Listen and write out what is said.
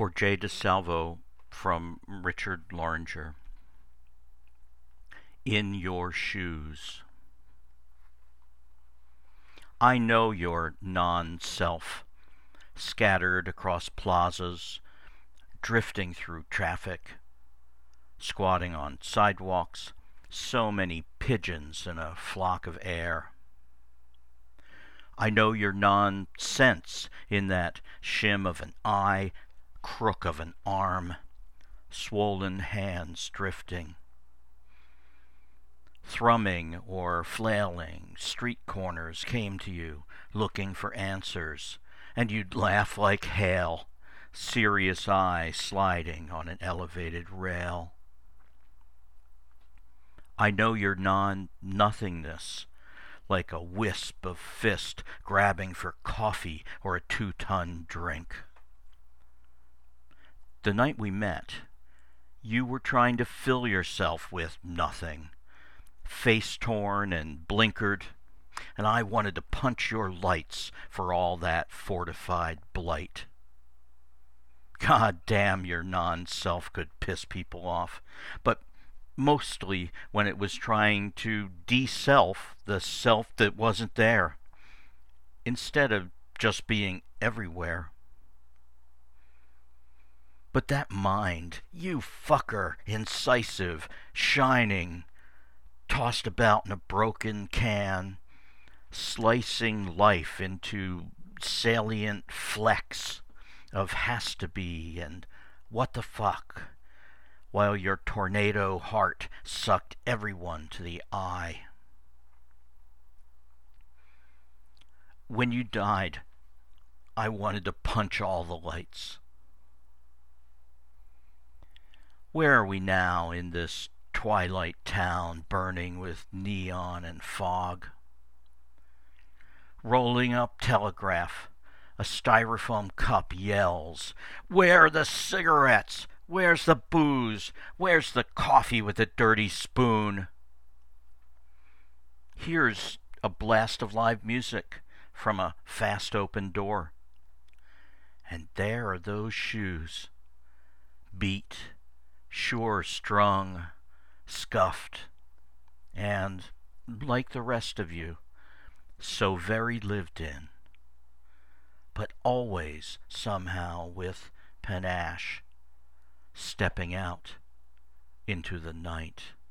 For Jay DeSalvo from Richard Loringer. In your shoes. I know your non-self, scattered across plazas, drifting through traffic, squatting on sidewalks, so many pigeons in a flock of air. I know your nonsense in that shim of an eye, crook of an arm, swollen hands drifting. Thrumming or flailing, street corners came to you, looking for answers, and you'd laugh like hail, serious eye sliding on an elevated rail. I know your non-nothingness, like a wisp of fist grabbing for coffee or a 2-ton drink. The night we met, you were trying to fill yourself with nothing, face-torn and blinkered, and I wanted to punch your lights for all that fortified blight. God damn, your non-self could piss people off, but mostly when it was trying to de-self the self that wasn't there, instead of just being everywhere. But that mind, you fucker, incisive, shining, tossed about in a broken can, slicing life into salient flecks of has to be and what the fuck, while your tornado heart sucked everyone to the eye. When you died, I wanted to punch all the lights. Where are we now in this twilight town burning with neon and fog? Rolling up telegraph, a styrofoam cup yells, "Where are the cigarettes? Where's the booze? Where's the coffee with the dirty spoon?" Here's a blast of live music from a fast open door. And there are those shoes, beat, sure strung, scuffed, and, like the rest of you, so very lived in, but always somehow with panache, stepping out into the night.